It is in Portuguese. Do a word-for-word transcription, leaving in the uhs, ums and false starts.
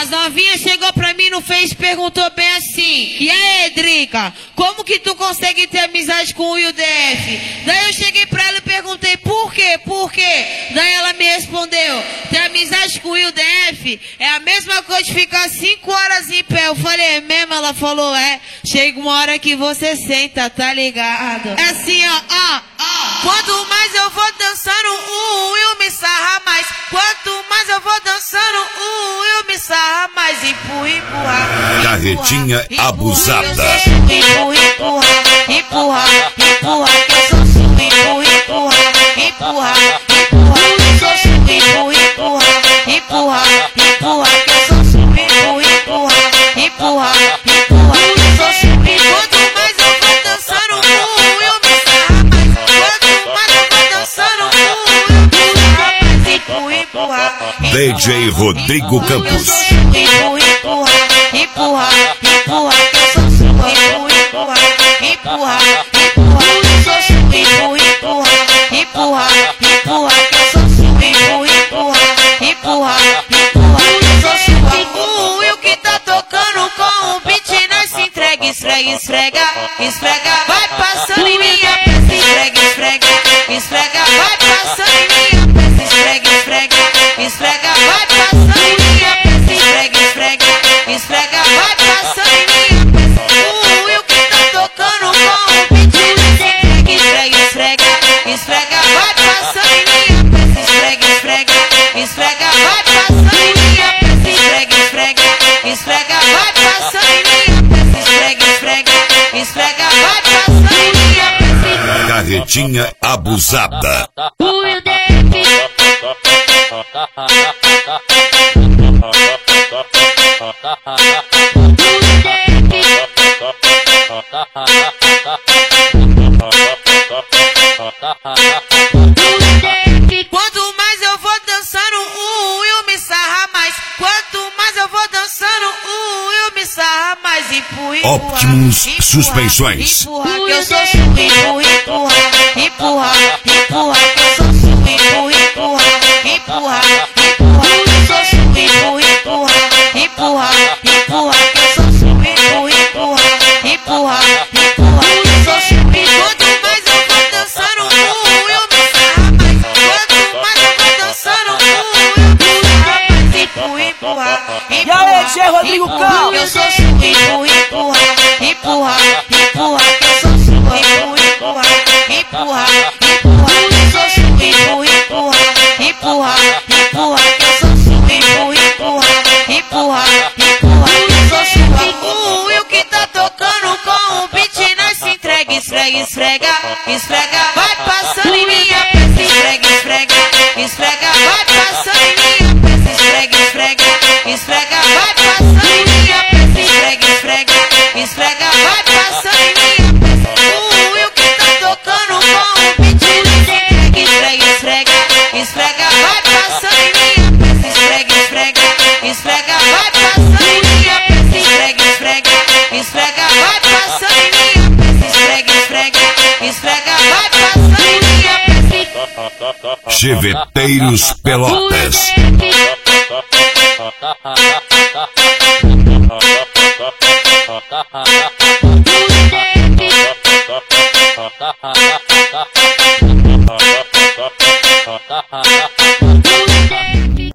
As novinhas chegou pra mim no Face e perguntou bem assim: e aí, Drica, como que tu consegue ter amizade com o Will D F? Daí eu cheguei pra ela e perguntei por quê, por quê? Daí ela me respondeu: ter amizade com o Will D F é a mesma coisa de ficar cinco horas em pé. Eu falei, é mesmo? Ela falou, é. Chega uma hora que você senta, tá ligado? É assim, ó, ó, ó. Quanto mais eu vou dançando, o Will me sarra mais. Quanto mais eu vou dançando, o Will me sarra mais. Empurra, empurra. Carretinha abusada. Empurra, empurra, empurra, empurra, que eu sou sua. Empurra, empurra, empurra, empurra, que eu sou sua. Empurra, empurra, empurra, empurra, que eu sou sua. Empurra, empurra, empurra, que eu sou sua. Quanto mais eu vou dançando, o Will me sarra mais. Quanto mais eu vou dançando, o Will me sarra mais. Empurra, empurra, D J Rodrigo Campos. Empurra, empurra, empurra, empurra, que eu sou sua. Empurra, empurra, empurra, empurra, que eu sou sua. Empurra, empurra, empurra, que eu sou sua. Empurra, empurra, empurra, que eu sou sua. O Will que tá tocando com o beat, nós se entrega, esfrega, esfrega, esfrega, vai passando em minha peça, esfrega, esfrega, esfrega, vai passando em minha peça, esfrega, esfrega, esfrega, vai passando em minha peça, esfrega, esfrega, esfrega, vai passando em minha peça. O Will que tá tocando com o beat, nós se entrega, esfrega, esfrega, esfrega, vai passando em minha peça, esfrega, esfrega, esfrega, vai passando em minha peça, esfrega, esfrega, esfrega, vai passando em minha peça, esfrega, esfrega, esfrega, vai passando em minha peça. Carretinha abusada. O Will D F. Quanto mais eu vou dançando, o Will me sarra mais. Quanto mais eu vou dançando, o Will me sarra mais. Empurra, empurra, Optimus empurra, Suspensões. Empurra, que eu sou sua. Empurra, empurra, empurra, empurra, que eu sou sua. Empurra, empurra, empurra, empurra, que eu sou sua. Empurra, empurra, empurra, empurra, que eu sou sua. Empurra, empurra, empurra, empurra, que eu sou sua. Quanto mais eu vou dançando, o Will me sarra mais. Quanto mais eu vou dançando, o Will me sarra mais. Empurra, empurra, E aí, D J Rodrigo Campos? eu sou sua. Empurra, empurra, empurra, empurra, que eu sou sua. Empurra, empurra, empurra, que eu sou sua. Empurra, empurra, empurra, que eu sou sua. Empurra, empurra, empurra, que eu sou sua. O Will que tá tocando com o beat, nós se entrega, esfrega, esfrega, esfrega, vai passando em minha peça, esfrega, esfrega, esfrega, vai passando em minha peça, esfrega, esfrega, esfrega, vai passando em minha peça, esfrega, esfrega, esfrega, vai passando em minha peça. O Will que tá tocando com o beat, nós se entrega, esfrega, esfrega, esfrega, vai passando em minha peça, esfrega, esfrega, esfrega, vai passando em minha peça, esfrega, esfrega, esfrega, vai passando em minha peça, esfrega, esfrega, esfrega, vai passando em minha peça. Cheveteiros Pelotas.